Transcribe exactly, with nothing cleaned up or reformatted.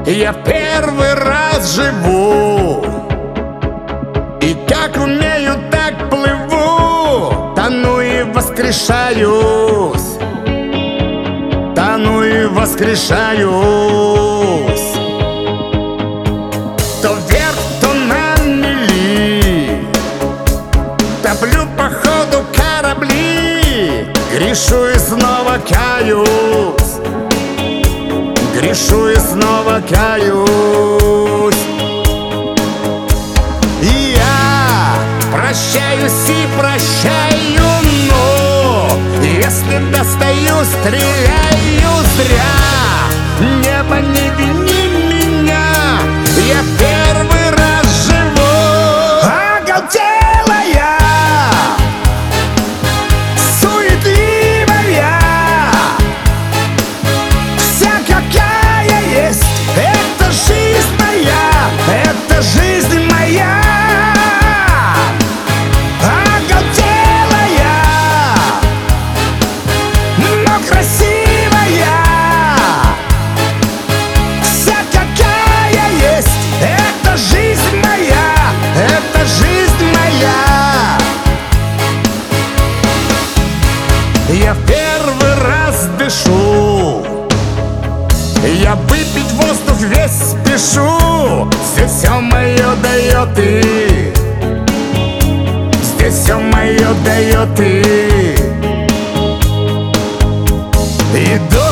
Я первый раз живу, и как умею, так плыву. Тону и воскрешаюсь, тону и воскрешаюсь. То вверх, то на мели, топлю по ходу корабли. Грешу и снова каюсь, грешу и снова каюсь. И я прощаюсь и прощаю, но если достаю, стреляю зря. Небо, не вини меня, я первый раз живу. Оголтелая, суетливая, вся какая есть. Это жизнь моя, это жизнь моя. Оголтелая, но красивая, вся какая есть. Это жизнь моя, это жизнь моя. Я в первый раз дышу, я выпить воздух весь спешу. Здесь все мое дает ты, здесь все мое дает ты. Иду